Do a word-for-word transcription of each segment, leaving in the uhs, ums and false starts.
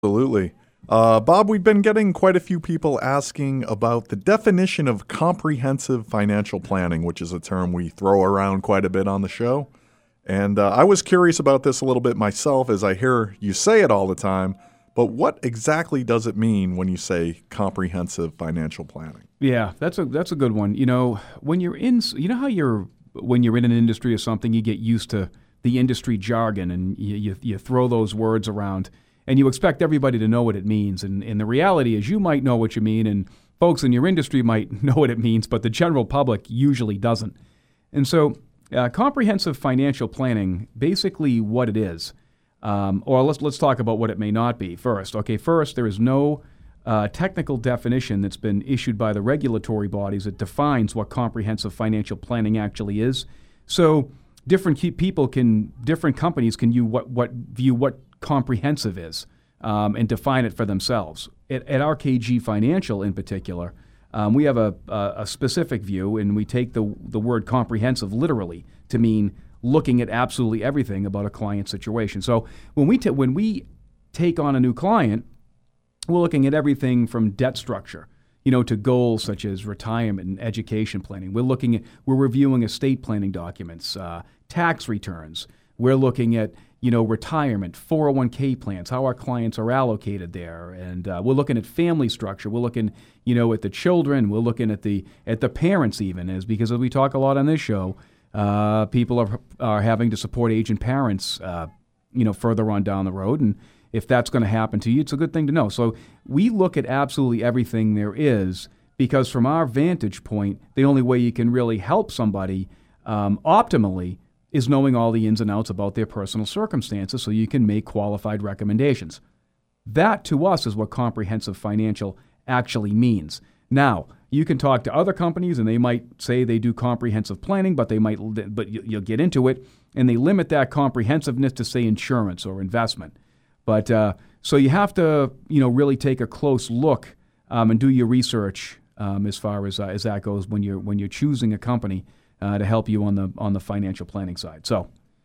Absolutely. Uh, Bob, we've been getting quite a few people asking about the definition of comprehensive financial planning, which is a term we throw around quite a bit on the show. And uh, I was curious about this a little bit myself as I hear you say it all the time. But what exactly does it mean when you say comprehensive financial planning? Yeah, that's a that's a good one. You know, when you're in, you know how you're when you're in an industry or something, you get used to the industry jargon and you you, you throw those words around. And you expect everybody to know what it means. And, and the reality is you might know what you mean, and folks in your industry might know what it means, but the general public usually doesn't. And so uh, comprehensive financial planning, basically what it is, um, or let's let's talk about what it may not be first. Okay, first, there is no uh, technical definition that's been issued by the regulatory bodies that defines what comprehensive financial planning actually is. So different key people can, different companies can you what what view what comprehensive is um, and define it for themselves. At, at R K G Financial in particular, um, we have a, a, a specific view, and we take the the word comprehensive literally to mean looking at absolutely everything about a client situation. So when we t- when we take on a new client, we're looking at everything from debt structure, you know, to goals such as retirement and education planning. We're looking at we're reviewing estate planning documents, uh, tax returns. We're looking at you know, retirement, four oh one k plans, how our clients are allocated there. And uh, we're looking at family structure. We're looking, you know, at the children. We're looking at the at the parents even, as because as we talk a lot on this show, uh, people are are having to support aging parents, uh, you know, further on down the road. And if that's going to happen to you, it's a good thing to know. So we look at absolutely everything there is because from our vantage point, the only way you can really help somebody um, optimally is knowing all the ins and outs about their personal circumstances so you can make qualified recommendations. That, to us, is what comprehensive financial actually means. Now, you can talk to other companies, and they might say they do comprehensive planning, but they might, but you'll get into it, and they limit that comprehensiveness to, say, insurance or investment. But uh, so you have to, you know, really take a close look um, and do your research um, as far as uh, as that goes when you're when you're choosing a company Uh, to help you on the on the financial planning side. So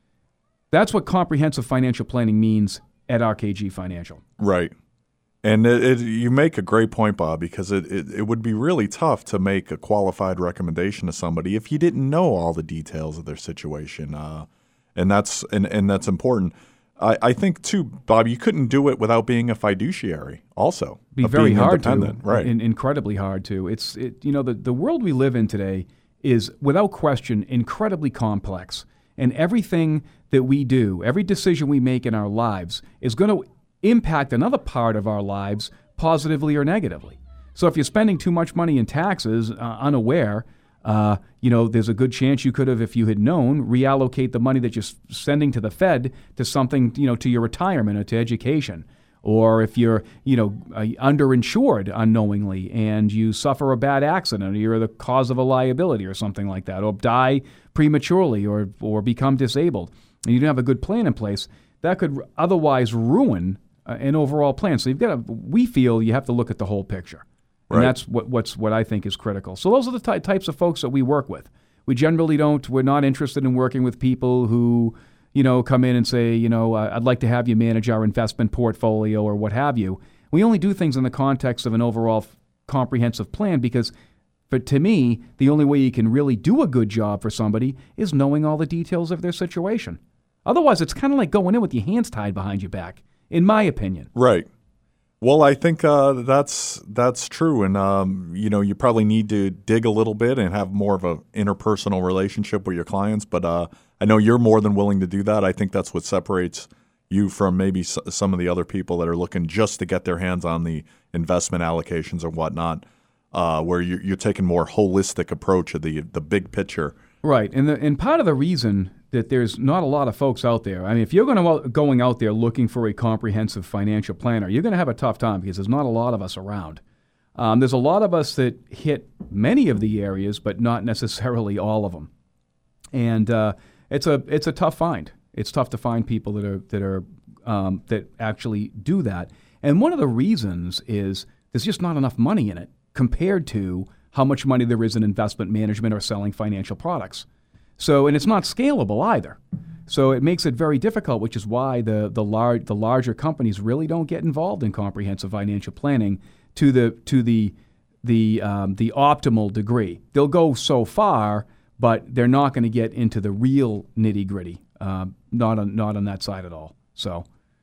that's what comprehensive financial planning means at R K G Financial. Right. And it, it, you make a great point, Bob, because it, it, it would be really tough to make a qualified recommendation to somebody if you didn't know all the details of their situation. Uh, and that's and, and that's important. I, I think, too, Bob, you couldn't do it without being a fiduciary also. Be very being hard to. Right. In, incredibly hard to. It's it, you know, the, the world we live in today is, without question, incredibly complex. And everything that we do, every decision we make in our lives is going to impact another part of our lives positively or negatively. So if you're spending too much money in taxes uh, unaware, uh, you know, there's a good chance you could have, if you had known, reallocate the money that you're sending to the Fed to something, you know, to your retirement or to education. Or if you're, you know, uh, underinsured unknowingly and you suffer a bad accident or you're the cause of a liability or something like that, or die prematurely or or become disabled, and you don't have a good plan in place, that could otherwise ruin uh, an overall plan. So you've got to, we feel you have to look at the whole picture. And right. that's what what's what I think is critical. So those are the ty- types of folks that we work with. We generally don't, we're not interested in working with people who, you know, come in and say, you know, uh, I'd like to have you manage our investment portfolio or what have you. We only do things in the context of an overall f- comprehensive plan because, but to me, the only way you can really do a good job for somebody is knowing all the details of their situation. Otherwise, it's kind of like going in with your hands tied behind your back, in my opinion. Right. Well, I think uh, that's that's true, and um, you know, you probably need to dig a little bit and have more of an interpersonal relationship with your clients. But uh, I know you're more than willing to do that. I think that's what separates you from maybe s- some of the other people that are looking just to get their hands on the investment allocations or whatnot, uh, where you're, you're taking more holistic approach of the the big picture. Right, and the, and part of the reason that there's not a lot of folks out there, I mean, if you're going to going out there looking for a comprehensive financial planner, you're going to have a tough time because there's not a lot of us around. Um, there's a lot of us that hit many of the areas, but not necessarily all of them. And uh, it's a it's a tough find. It's tough to find people that are that are um, that actually do that. And one of the reasons is there's just not enough money in it compared to how much money there is in investment management or selling financial products. So, and it's not scalable either. So it makes it very difficult, which is why the the large the larger companies really don't get involved in comprehensive financial planning to the to the the um, the optimal degree. They'll go so far, but they're not going to get into the real nitty gritty. Uh, not on not on that side at all. So.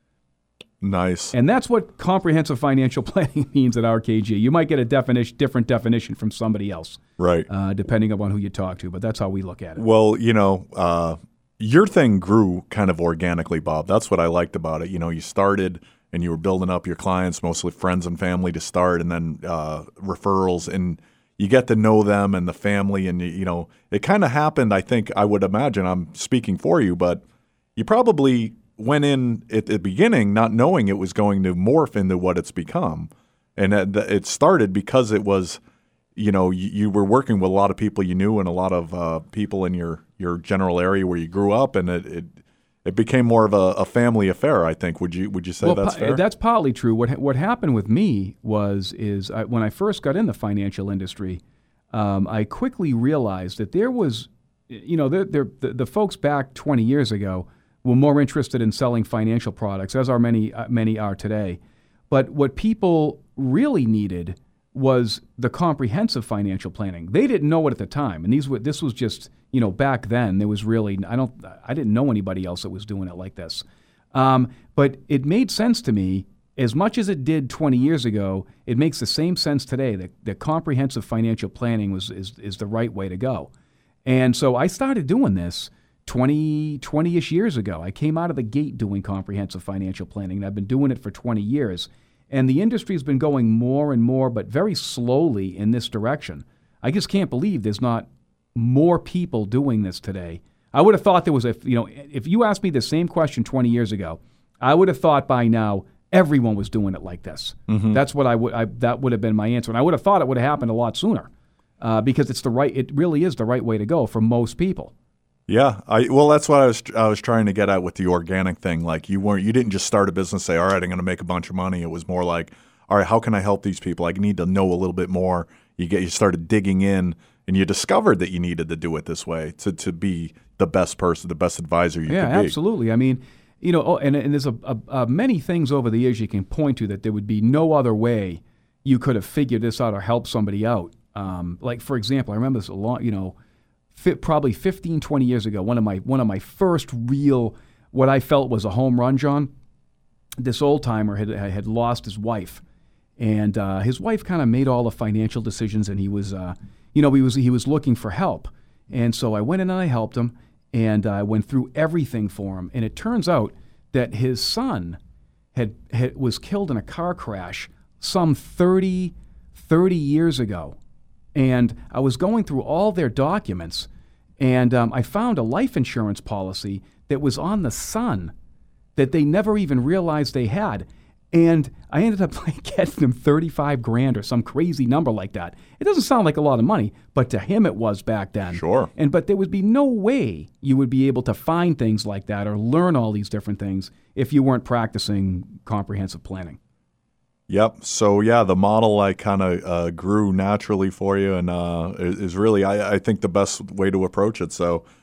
Nice. And that's what comprehensive financial planning means at R K G. You might get a definition, different definition from somebody else, right? Uh, depending upon who you talk to, but that's how we look at it. Well, you know, uh, your thing grew kind of organically, Bob. That's what I liked about it. You know, you started and you were building up your clients, mostly friends and family to start, and then uh, referrals, and you get to know them and the family, and you know, it kind of happened. I think I would imagine I'm speaking for you, but you probably went in at the beginning not knowing it was going to morph into what it's become. And it started because it was, you know, you, you were working with a lot of people you knew and a lot of uh, people in your, your general area where you grew up, and it it, it became more of a, a family affair, I think. Would you would you say well, that's pa- fair? That's partly true. What what happened with me was is I, when I first got in the financial industry, um, I quickly realized that there was, you know, there, there, the, the folks back twenty years ago were more interested in selling financial products, as are many uh, many are today. But what people really needed was the comprehensive financial planning. They didn't know it at the time, and these were this was just, you know, back then there was really I don't I didn't know anybody else that was doing it like this. Um, but it made sense to me as much as it did twenty years ago. It makes the same sense today that, that comprehensive financial planning was is is the right way to go. And so I started doing this twenty, twenty-ish years ago. I came out of the gate doing comprehensive financial planning, and I've been doing it for twenty years. And the industry's been going more and more, but very slowly in this direction. I just can't believe there's not more people doing this today. I would have thought there was a, you know, if you asked me the same question twenty years ago, I would have thought by now everyone was doing it like this. Mm-hmm. That's what I would, I, that would have been my answer. And I would have thought it would have happened a lot sooner uh, because it's the right, it really is the right way to go for most people. Yeah, I well, that's what I was I was trying to get at with the organic thing. Like you weren't, you didn't just start a business, say, all right, I'm going to make a bunch of money. It was more like, all right, how can I help these people? I need to know a little bit more. You get, you started digging in, and you discovered that you needed to do it this way to to be the best person, the best advisor you yeah, could be. Absolutely. I mean, you know, oh, and and there's a, a, a many things over the years you can point to that there would be no other way you could have figured this out or helped somebody out. Um, like for example, I remember this a long, you know. Probably fifteen, twenty years ago, one of my one of my first real, what I felt was a home run, John. This old timer had had lost his wife, and uh, his wife kind of made all the financial decisions, and he was, uh, you know, he was he was looking for help, and so I went in and I helped him, and I went through everything for him, and it turns out that his son had, had was killed in a car crash some thirty, thirty years ago. And I was going through all their documents, and um, I found a life insurance policy that was on the son that they never even realized they had. And I ended up like, getting them thirty-five grand or some crazy number like that. It doesn't sound like a lot of money, but to him it was back then. Sure. And but there would be no way you would be able to find things like that or learn all these different things if you weren't practicing comprehensive planning. Yep. So yeah, the model I kind of uh, grew naturally for you, and uh, is really I, I think the best way to approach it. So